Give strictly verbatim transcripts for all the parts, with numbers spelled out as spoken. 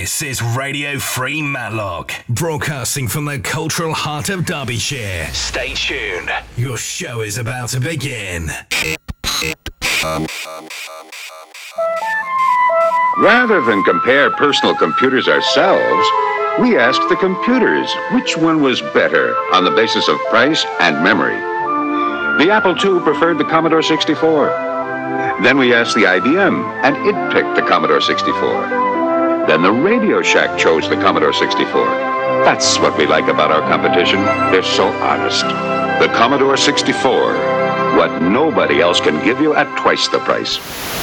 This is Radio Free Matlock, broadcasting from the cultural heart of Derbyshire. Stay tuned. Your show is about to begin. Rather than compare personal computers ourselves, we asked the computers which one was better on the basis of price and memory. The Apple two preferred the Commodore sixty-four. Then we asked the I B M, and it picked the Commodore sixty-four. Then the Radio Shack chose the Commodore sixty-four. That's what we like about our competition. They're so honest. The Commodore sixty-four, what nobody else can give you at twice the price.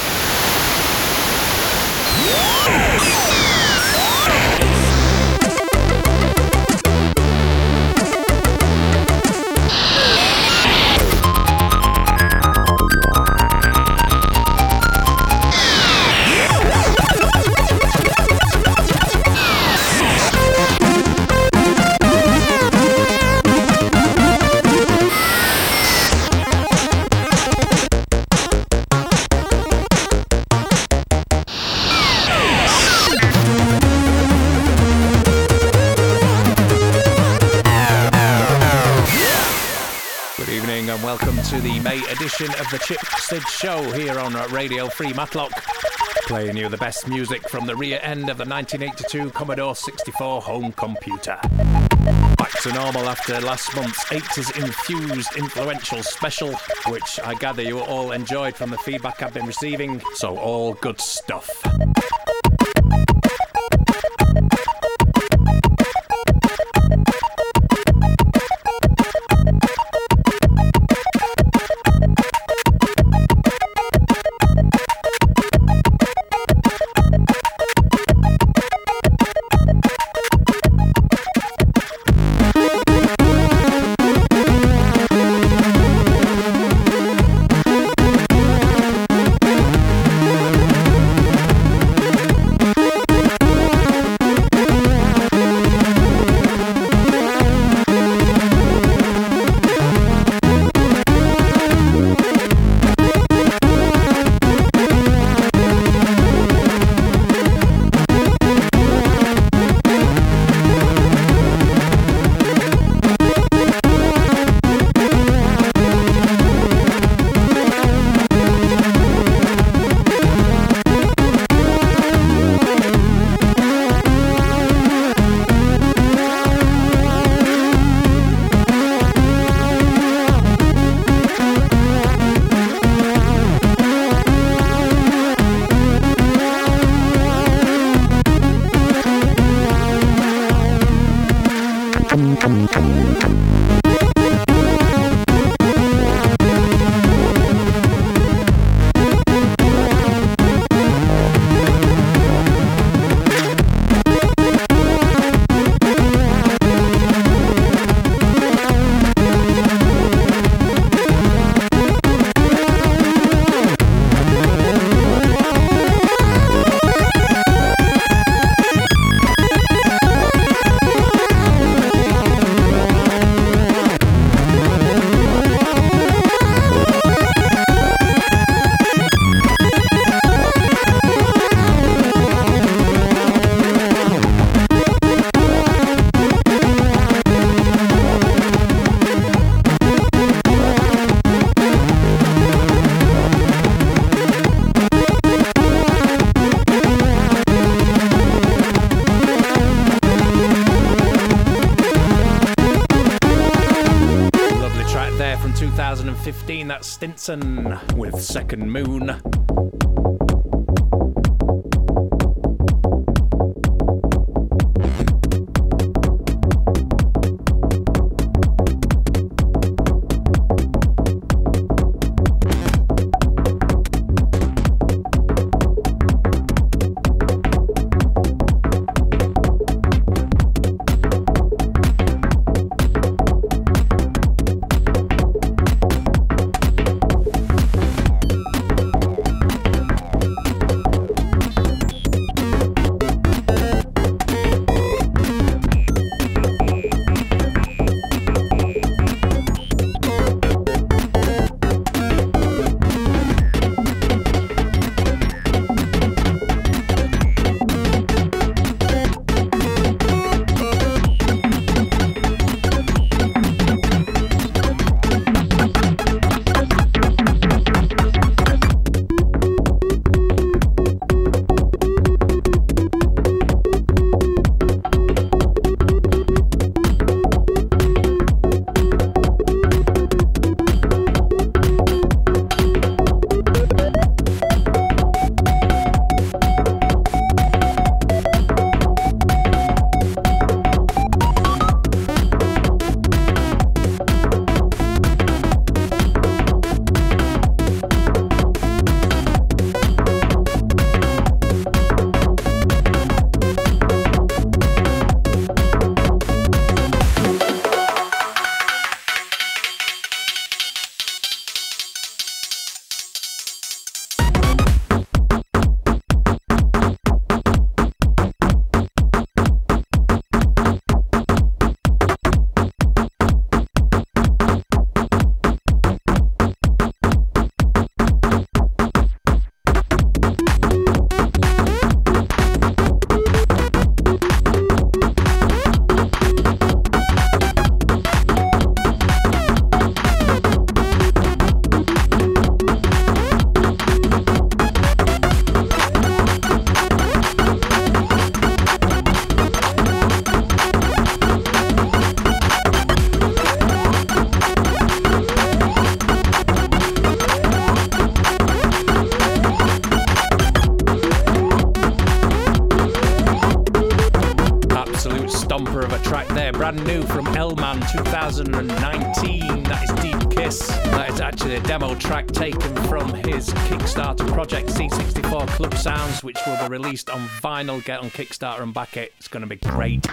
To the May edition of the Chip Sid Show here on Radio Free Matlock, playing you the best music from the rear end of the nineteen eighty-two Commodore sixty-four home computer. Back to normal after last month's eighties infused influential special, which I gather you all enjoyed from the feedback I've been receiving, so all good stuff. fifteen, that's Stinson with Second Moon. stomper of a track there, brand new from Elman two thousand nineteen. That is Deep Kiss. That is actually a demo track taken from his Kickstarter project C sixty-four Club Sounds, which will be released on vinyl. Get on Kickstarter and back it. It's going to be great.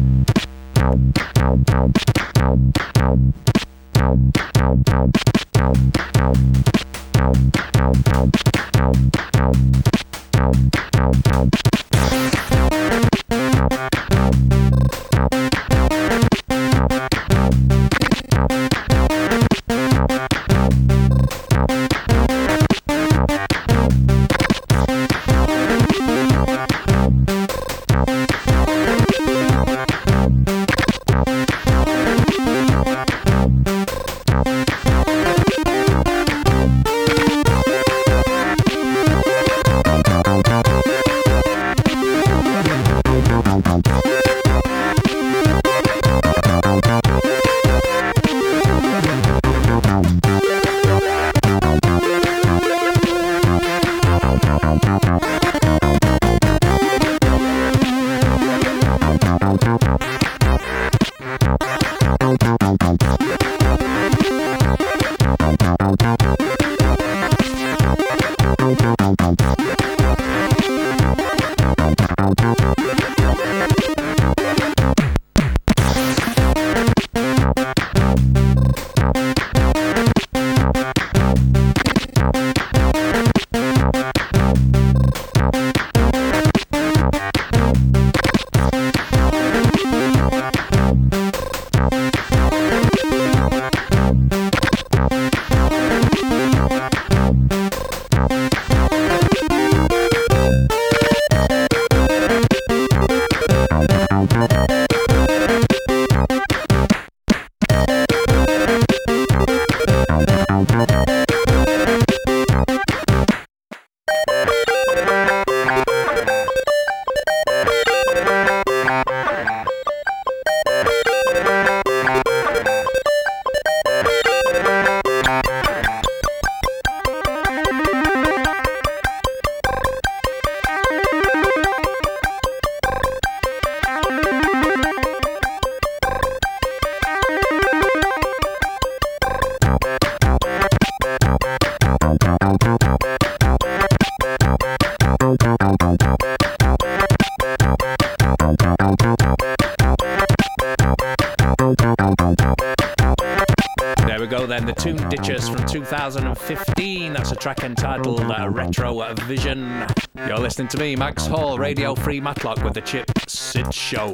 The Tune Ditchers from two thousand fifteen. That's a track entitled uh, Retro Vision. You're listening to me, Max Hall, Radio Free Matlock, with the Chip Sid Show.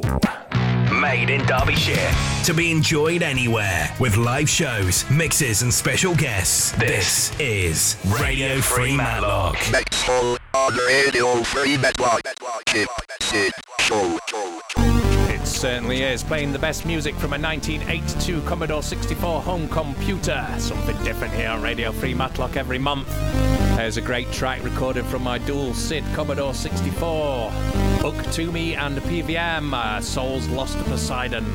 Made in Derbyshire, to be enjoyed anywhere, with live shows, mixes and special guests. This is Radio Free Matlock. Max Hall on Radio Free Matlock. Chip Sid Show. It certainly is, playing the best music from a nineteen eighty-two Commodore sixty-four home computer. Something different here on Radio Free Matlock every month. There's a great track recorded from my dual SID Commodore sixty-four. Hook to Me and P V M, uh, Souls Lost to Poseidon.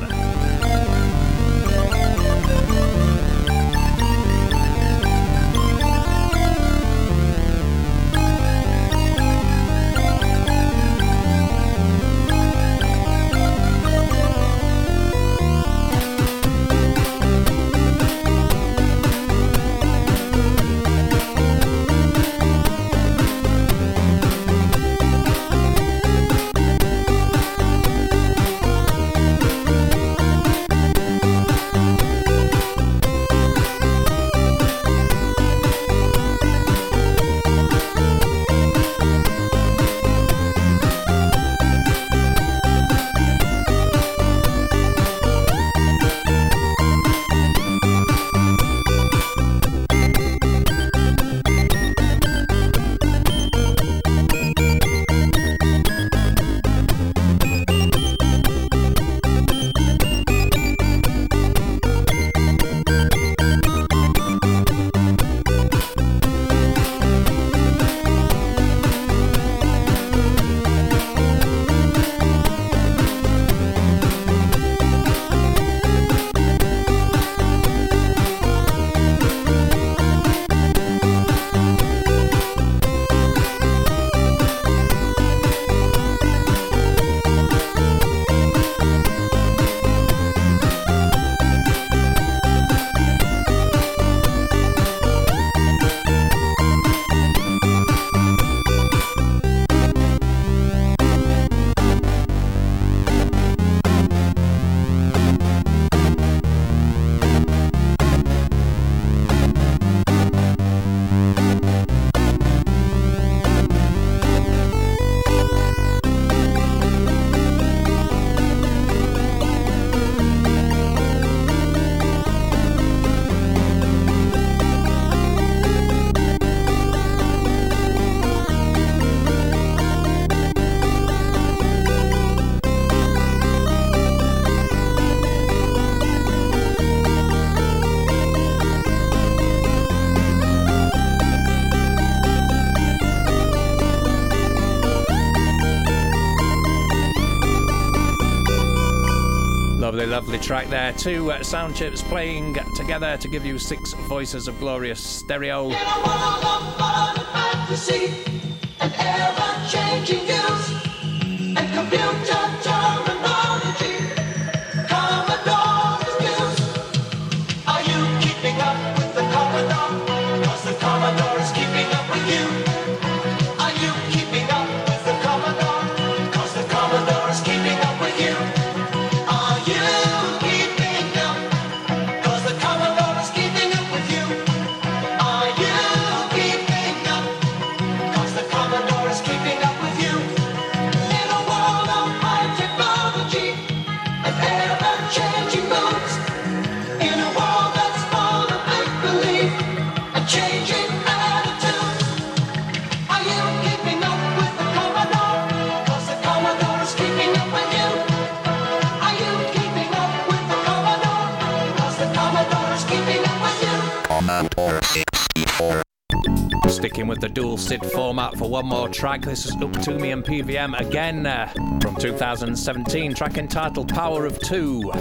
Lovely, lovely track there. Two uh, sound chips playing together to give you six voices of glorious stereo. In a world of fun and fantasy, and ever-changing news, and computer terminology, Commodore's news. Are you keeping up with the Commodore? 'Cause the Commodore is keeping up with you. Are you keeping up with the Commodore? 'Cause the Commodore is keeping up with you. Are you keeping up? 'Cause the Commodore is keeping up with you. Are you keeping up? 'Cause the Commodore is keeping up with you. In a world of high technology and ever-changing moods, in a world that's full of make-believe and changing attitudes, are you keeping up with the Commodore? 'Cause the Commodore is keeping up with you. Are you keeping up with the Commodore? 'Cause the Commodore is keeping up with you. Commodore sixty-four. Sticking with the dual S I D format for one more track. This is Up To Me and P V M again uh, from two thousand seventeen, track entitled Power of Two.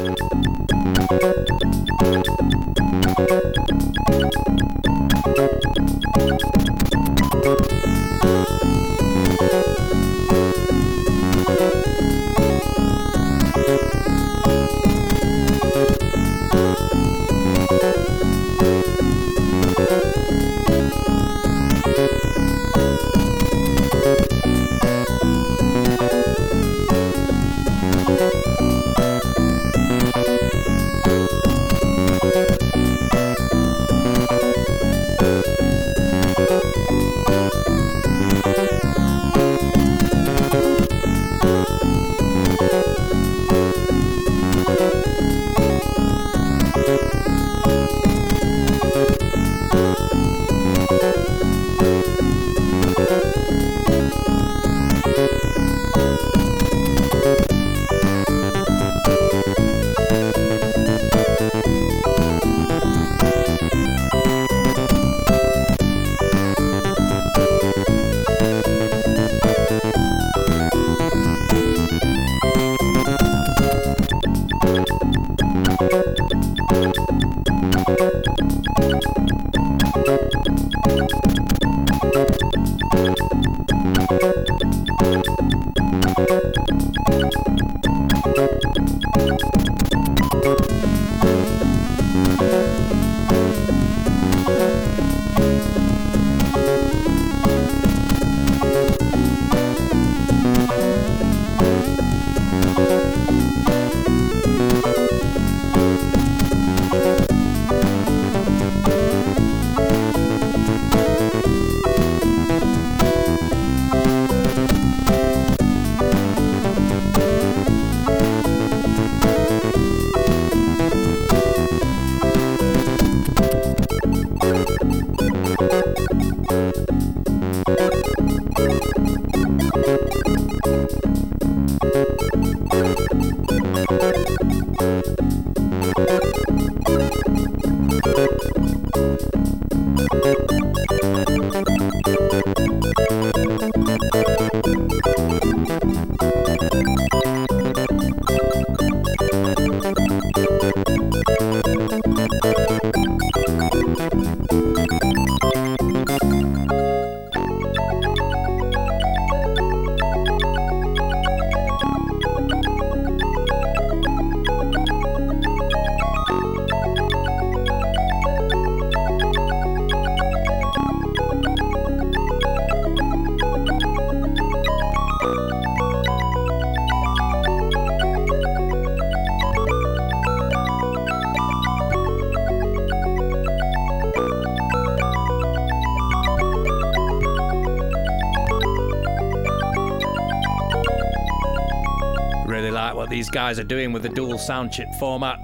These guys are doing with the dual sound chip format.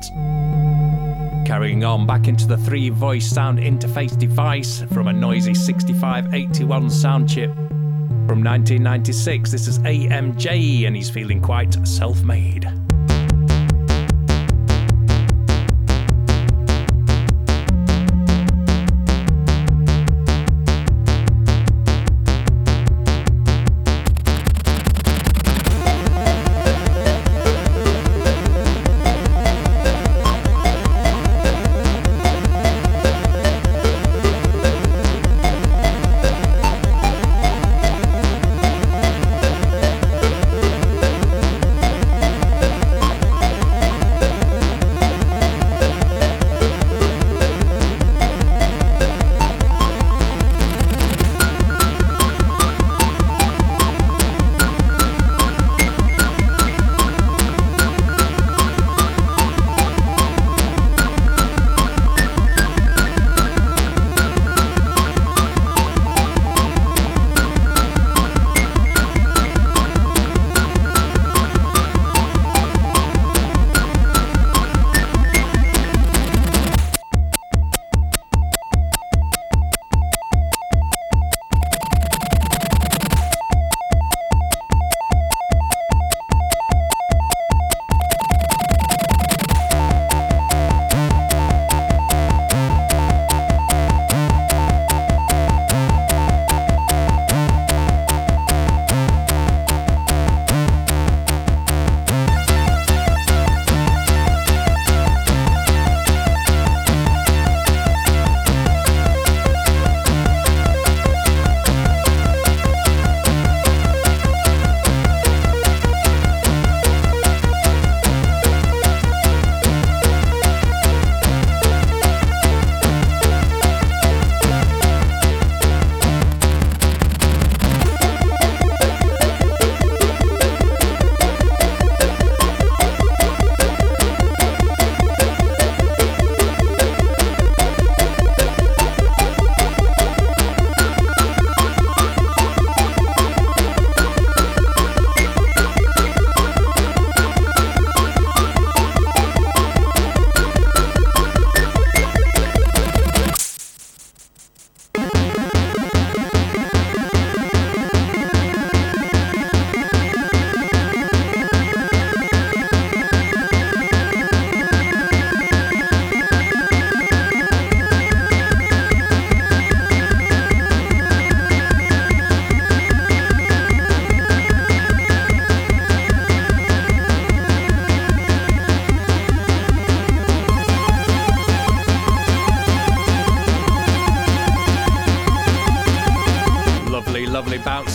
Carrying on back into the three voice sound interface device from a noisy sixty-five eighty-one sound chip from nineteen ninety-six. This is A M J and he's feeling quite self-made.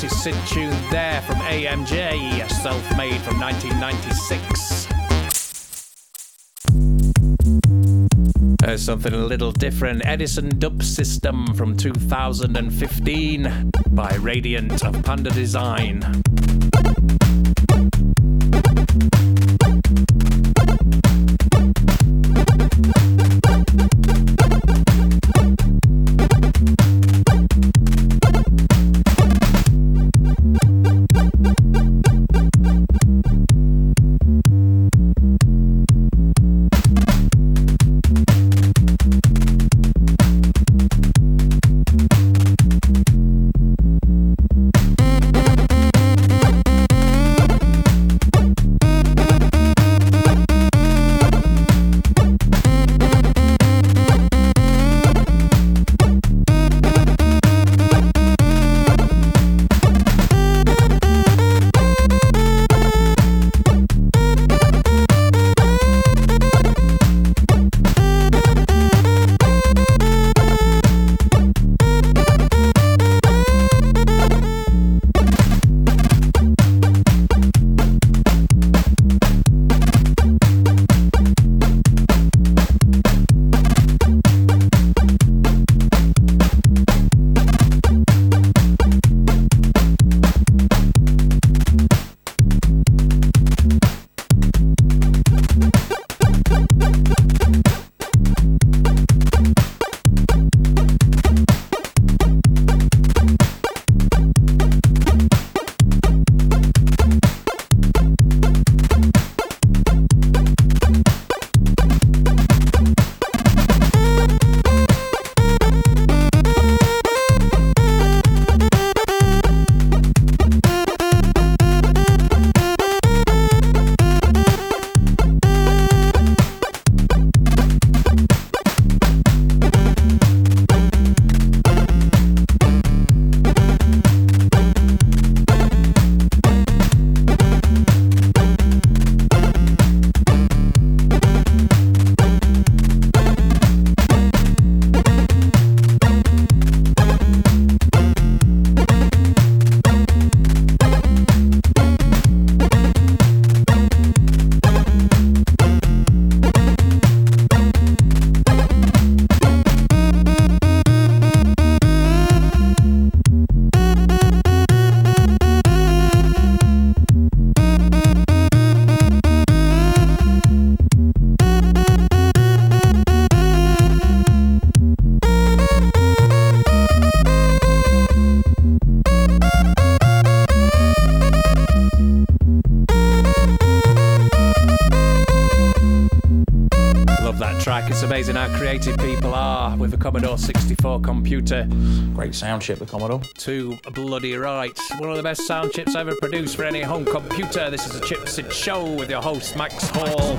Sid tune there from A M J, Self-Made from nineteen ninety-six. There's something a little different. Edison Dub System from two thousand fifteen by Radiant of Panda Design. It's amazing how creative people are with the Commodore sixty-four computer. Great sound chip, the Commodore. Too bloody right. One of the best sound chips ever produced for any home computer. This is the Chip Sid Show with your host, Max Hall.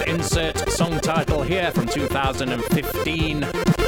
insert song title here from two thousand fifteen.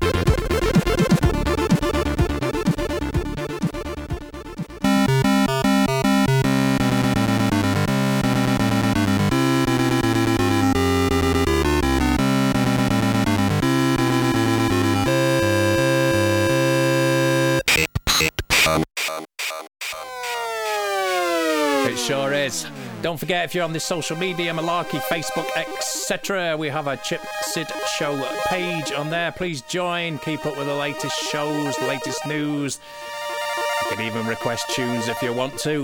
Sure is. Don't forget, if you're on this social media, Malarkey, Facebook, et cetera, we have a Chip Sid Show page on there. Please join. Keep up with the latest shows, the latest news. You can even request tunes if you want to.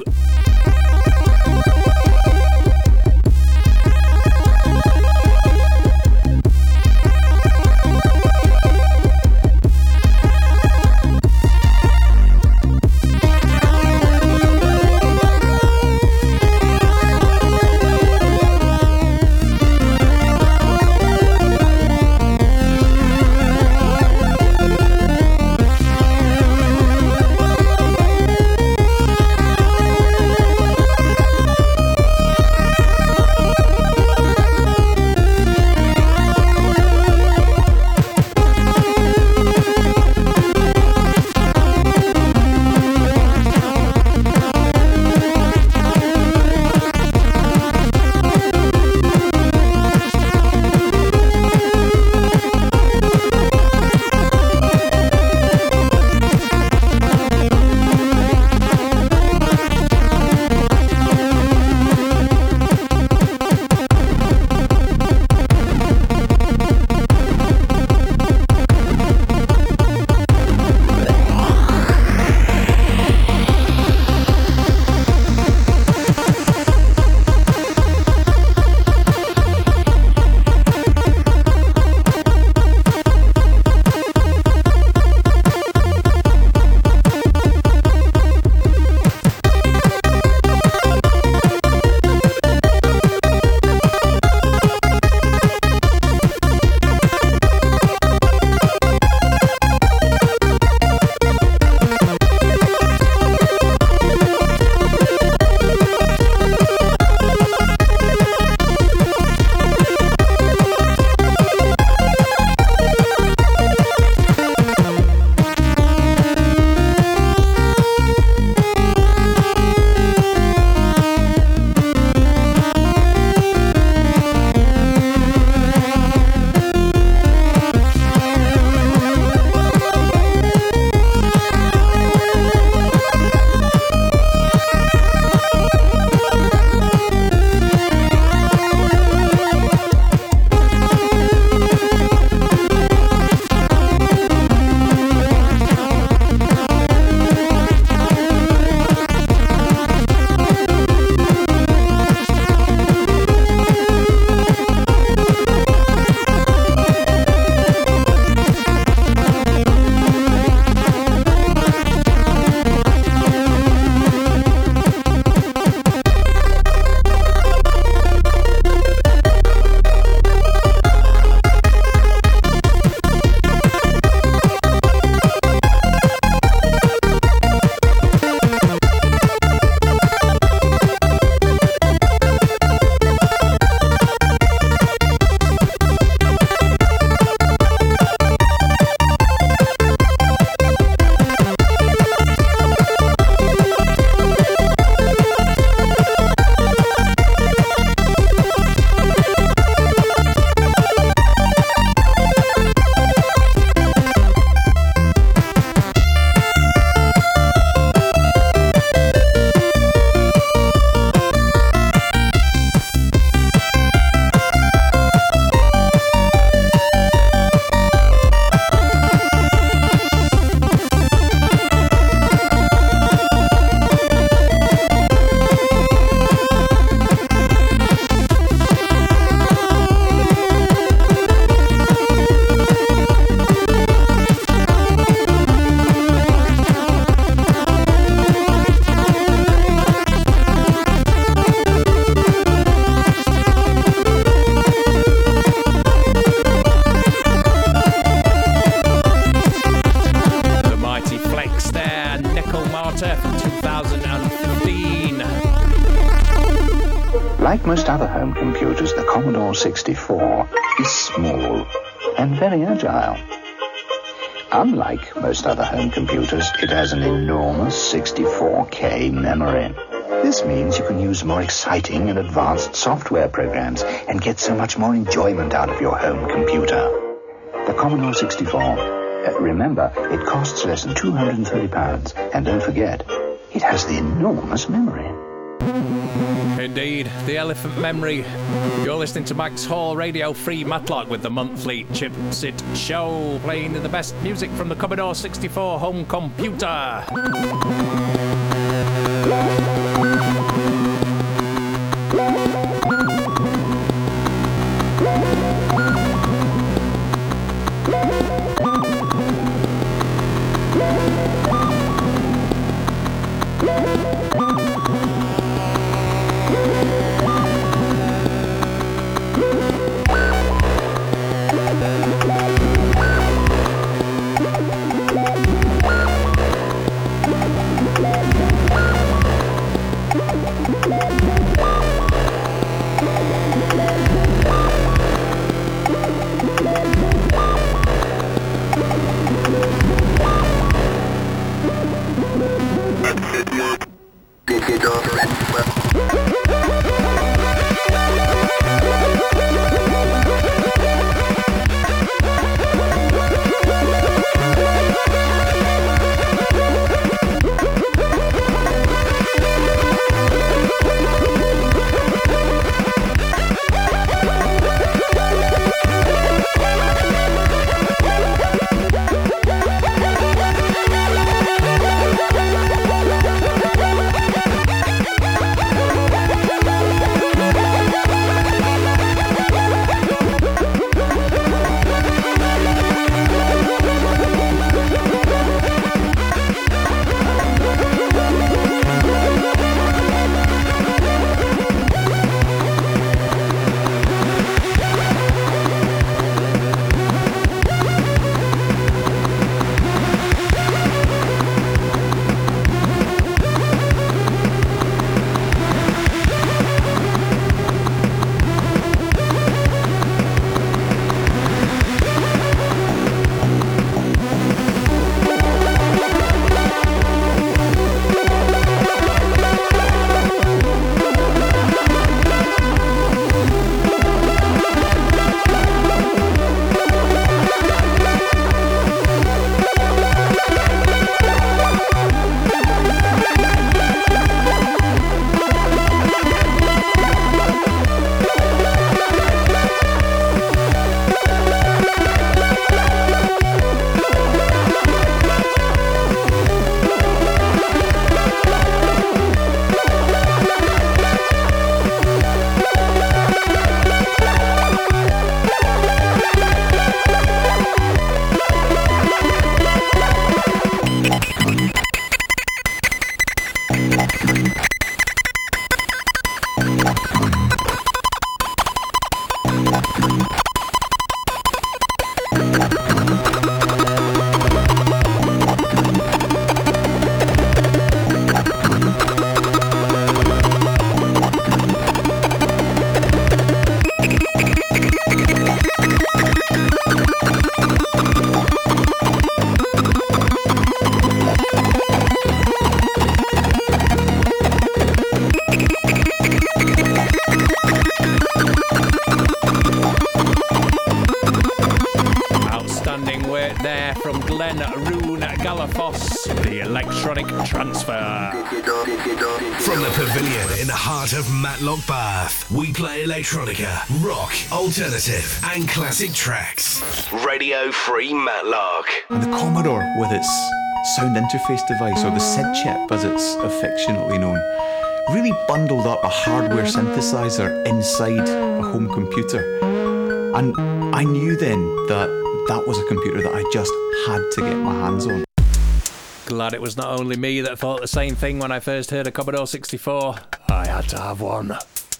Like most other home computers, the Commodore Commodore sixty-four is small and very agile. Unlike most other home computers, it has an enormous sixty-four K memory. This means you can use more exciting and advanced software programs and get so much more enjoyment out of your home computer. The Commodore sixty-four, uh, remember, it costs less than two hundred thirty pounds. And don't forget, it has the enormous memory. Indeed, the elephant memory. You're listening to Max Hall, Radio Free Matlock, with the monthly Chip Sit Show, playing the best music from the Commodore sixty-four home computer. The Electronic Transfer. From the pavilion in the heart of Matlock Bath, we play electronica, rock, alternative, and classic tracks. Radio Free Matlock. And the Commodore, with its sound interface device, or the S I D chip as it's affectionately known, really bundled up a hardware synthesizer inside a home computer. And I knew then that that was a computer that I just had to get my hands on. Glad it was not only me that thought the same thing when I first heard a Commodore sixty-four. I had to have one.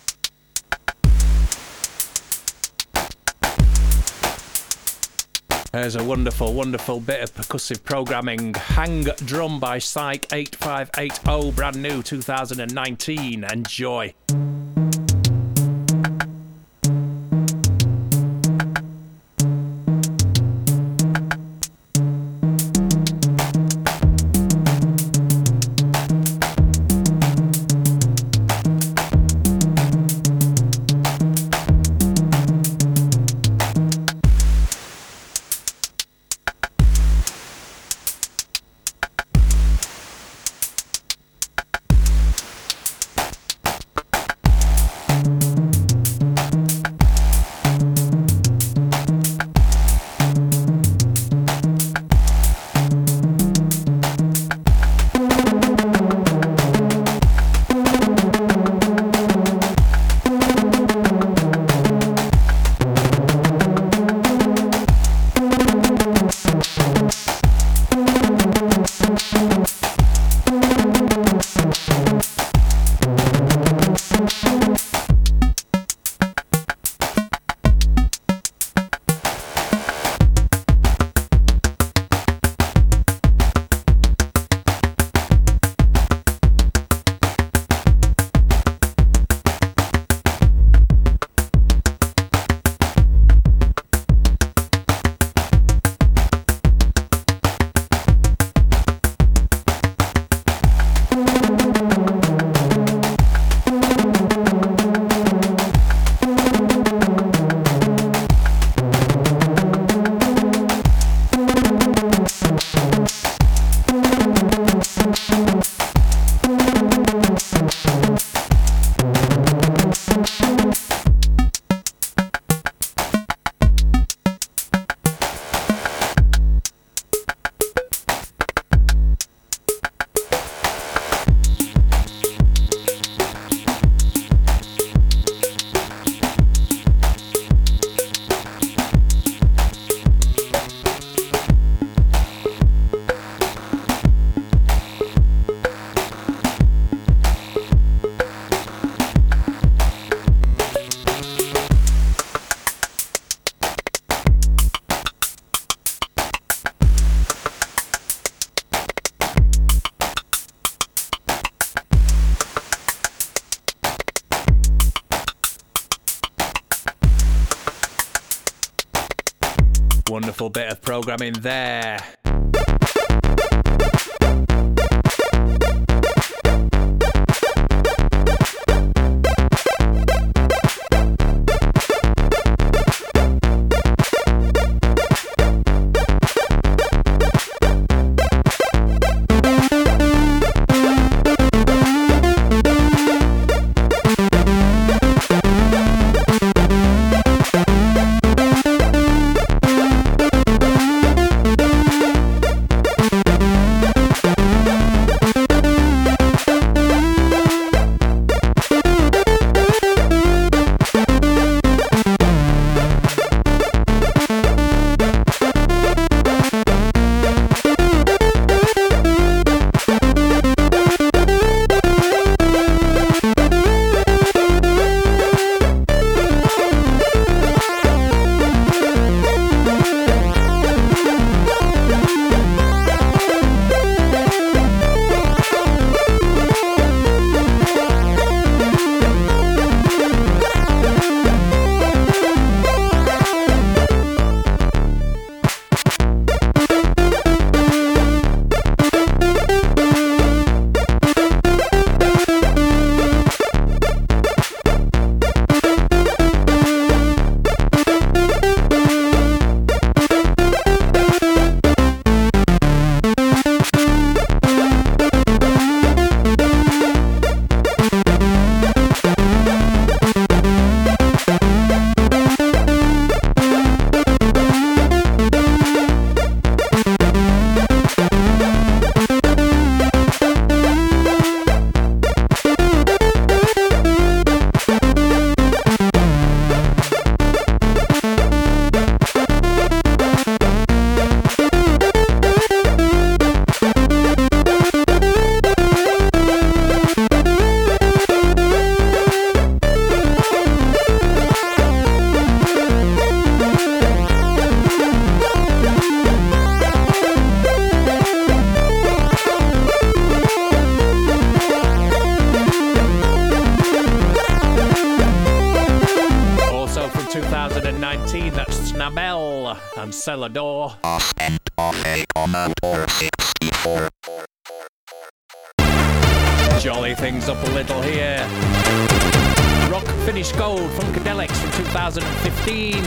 There's a wonderful, wonderful bit of percussive programming. Hang Drum by Psych eight five eight zero, brand new, two thousand nineteen. Enjoy. Wonderful bit of programming there. And Celador. Off and off a Commodore sixty-four. Jolly things up a little here. Rock Finish Gold, Funkadelics from two thousand fifteen.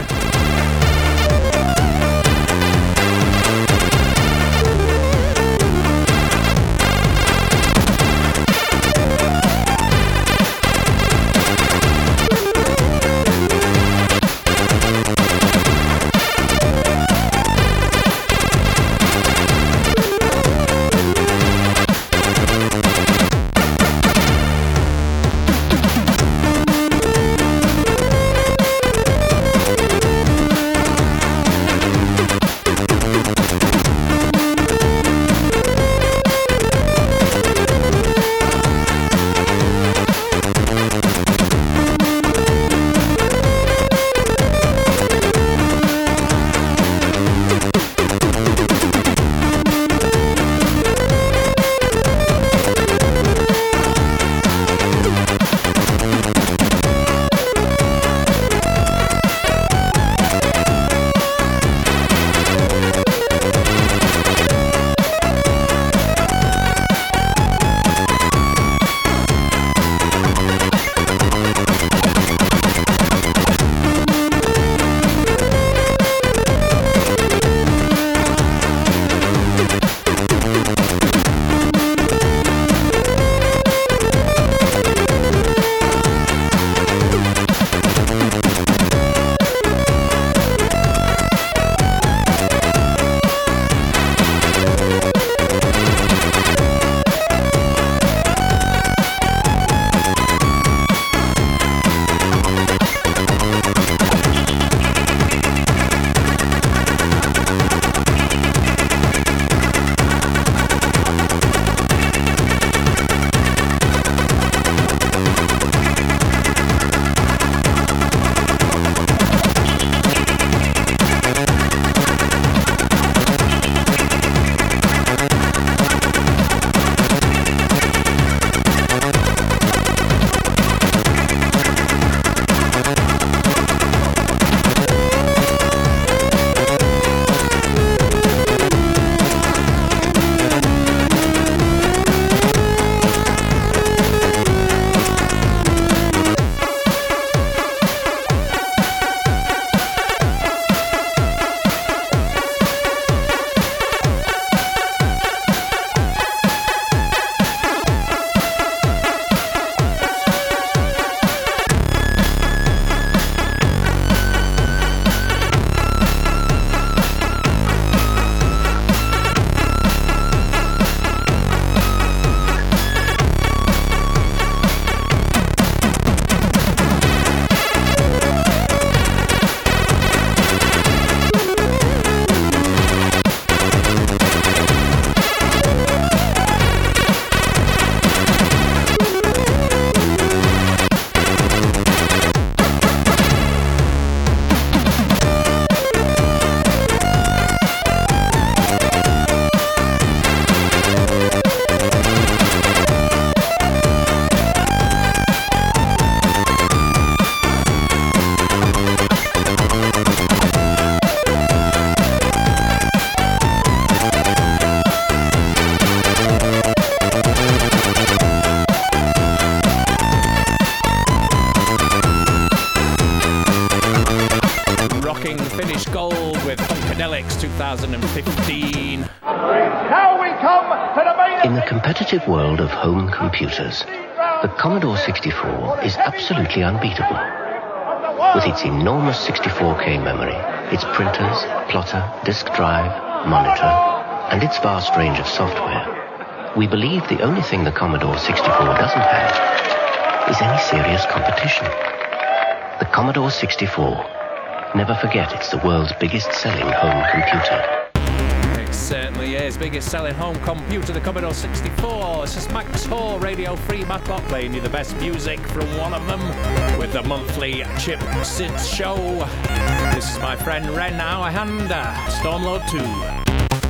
Unfinished Gold with Funkadelics two thousand fifteen. Now we come to the main In the competitive world of home computers, the Commodore sixty-four is absolutely unbeatable. With its enormous sixty-four K memory, its printers, plotter, disk drive, monitor, and its vast range of software, we believe the only thing the Commodore sixty-four doesn't have is any serious competition. The Commodore sixty-four. Never forget it's the world's biggest selling home computer. It certainly is. Biggest selling home computer, the Commodore sixty-four. This is Max Hall, Radio Free Matlock, playing you the best music from one of them with the monthly Chip Sid Show. This is my friend Ren Auerhand, Stormlord two.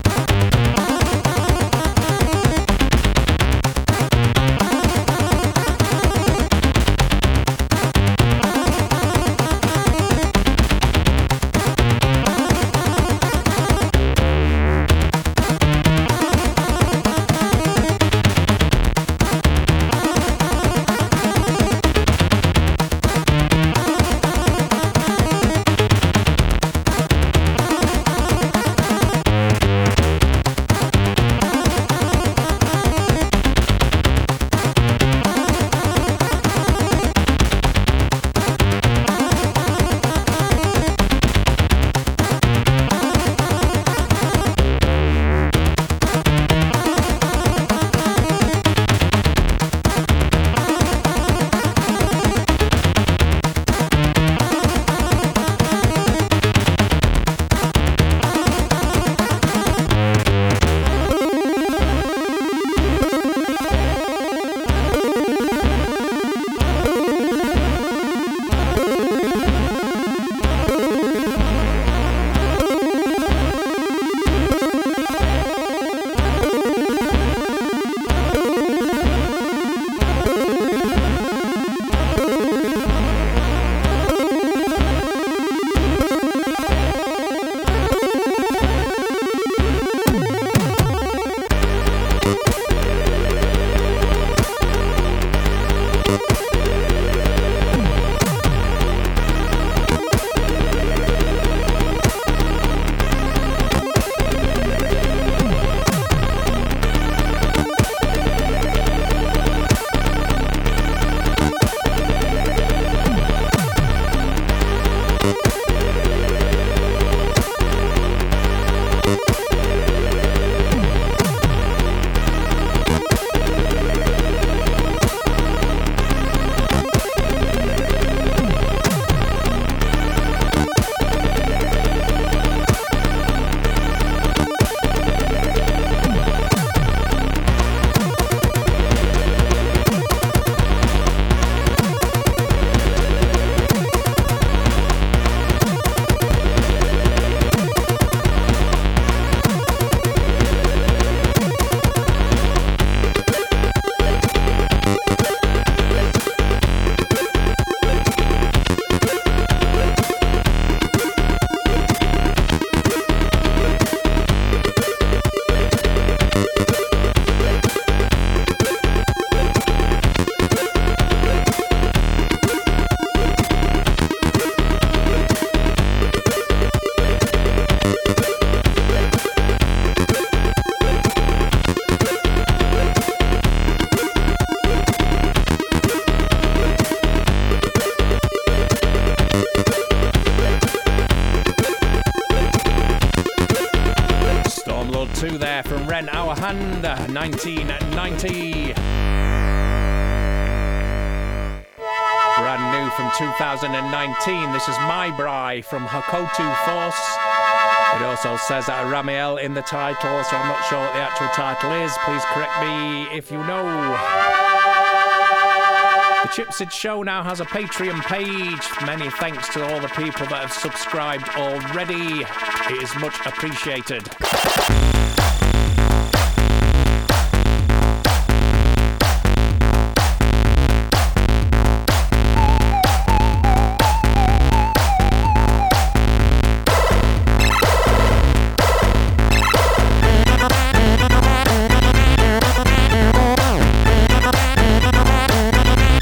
nineteen ninety. Brand new from two thousand nineteen. This is My Bri from Hakotu Force. It also says that Ramiel in the title, so I'm not sure what the actual title is. Please correct me if you know. The Chip Sid Show now has a Patreon page. Many thanks to all the people that have subscribed already. It is much appreciated.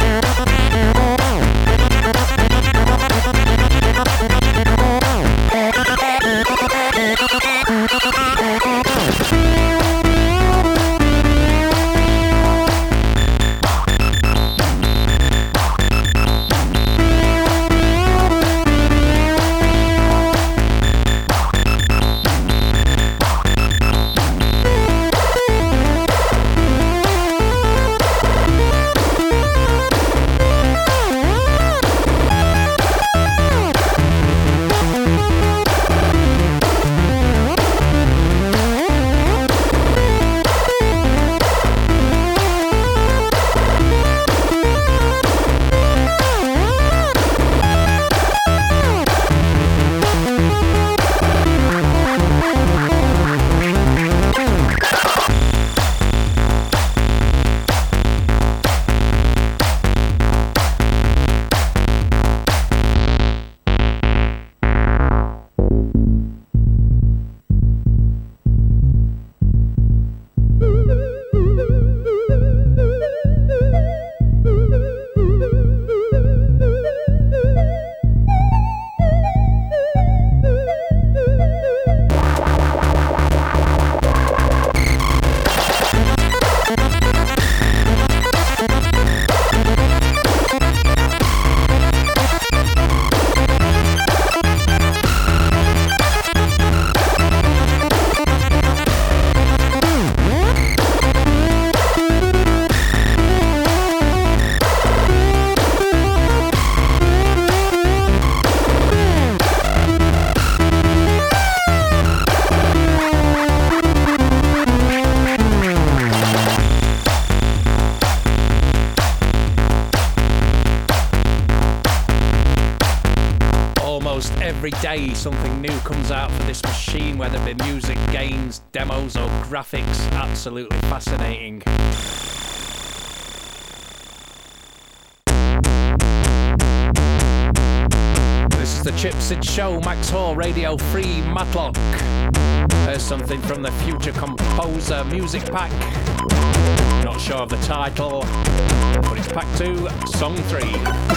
Hey! day something new comes out for this machine, whether it be music, games, demos or graphics. Absolutely fascinating. This is the Chip Sid Show, Max Hall, Radio Free Matlock. There's something from the Future Composer Music Pack. Not sure of the title, but it's Pack two, Song three.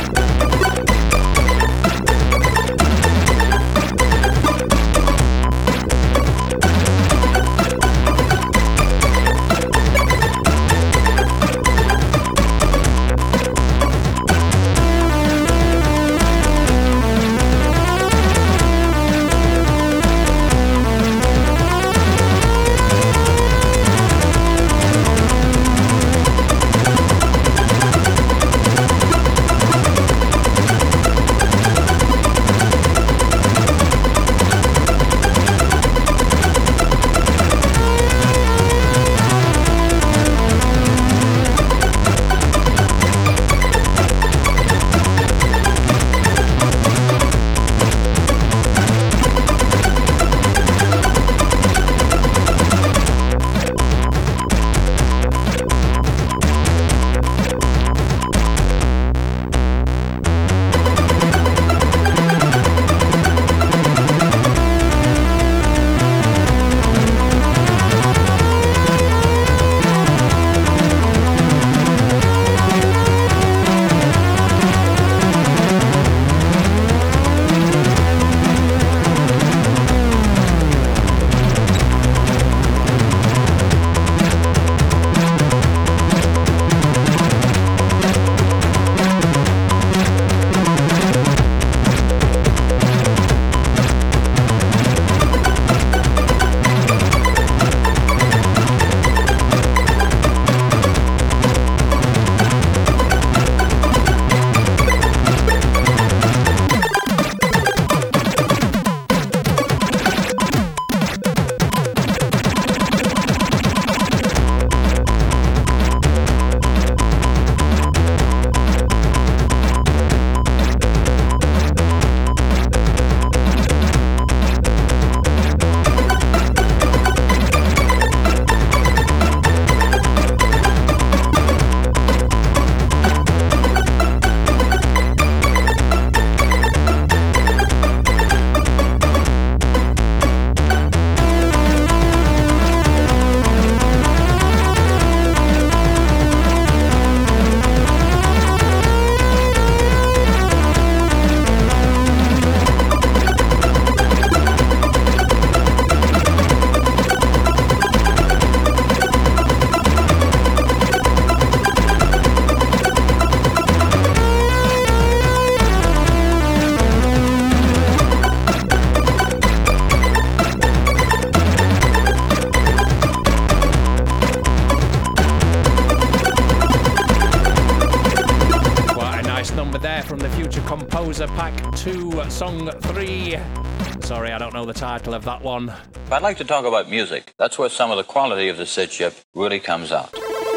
Pack two, Song three. Sorry, I don't know the title of that one. I'd like to talk about music. That's where some of the quality of the Sid Chip really comes out.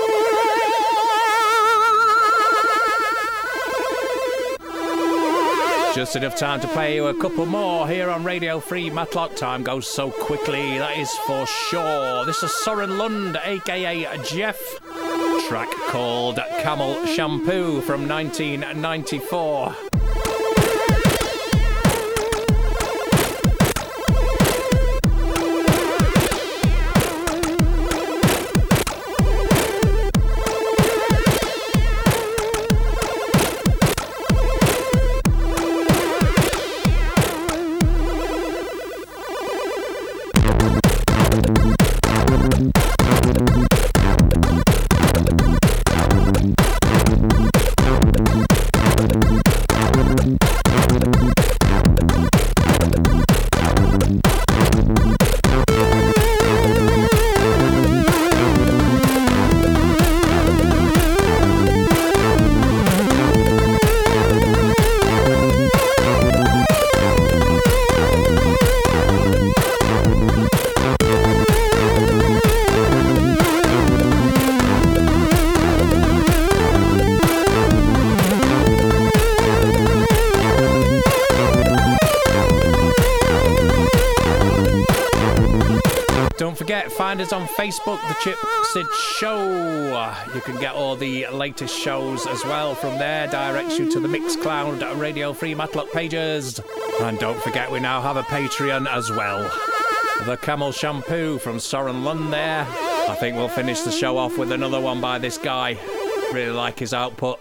Just enough time to play you a couple more here on Radio Free Matlock. Time goes so quickly, that is for sure. This is Soren Lund, aka Jeff. Track called Camel Shampoo from nineteen ninety-four. Don't forget, find us on Facebook, The Chip Sid Show. You can get all the latest shows as well from there. Directs you to the Mixcloud Radio Free Matlock pages. And don't forget, we now have a Patreon as well. The Camel Shampoo from Soren Lund there. I think we'll finish the show off with another one by this guy. Really like his output.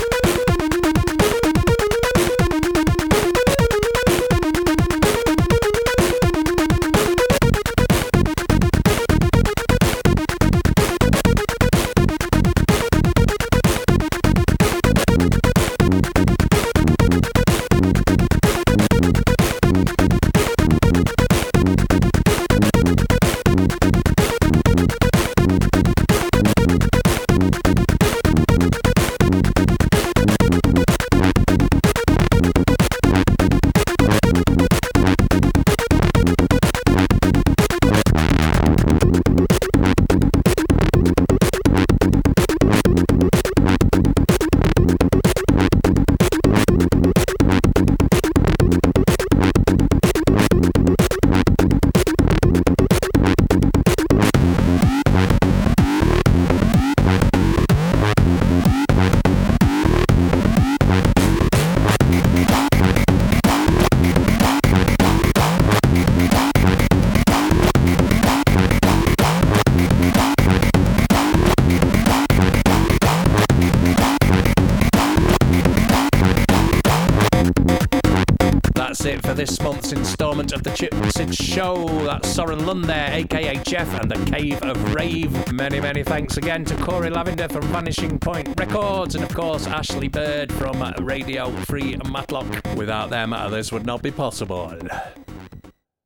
This month's instalment of the Chip Sid Show. That's Soren Lund there, aka Jeff, and the Cave of Rave. Many, many thanks again to Corey Lavender from Vanishing Point Records, and of course Ashley Bird from Radio Free Matlock. Without them, this would not be possible.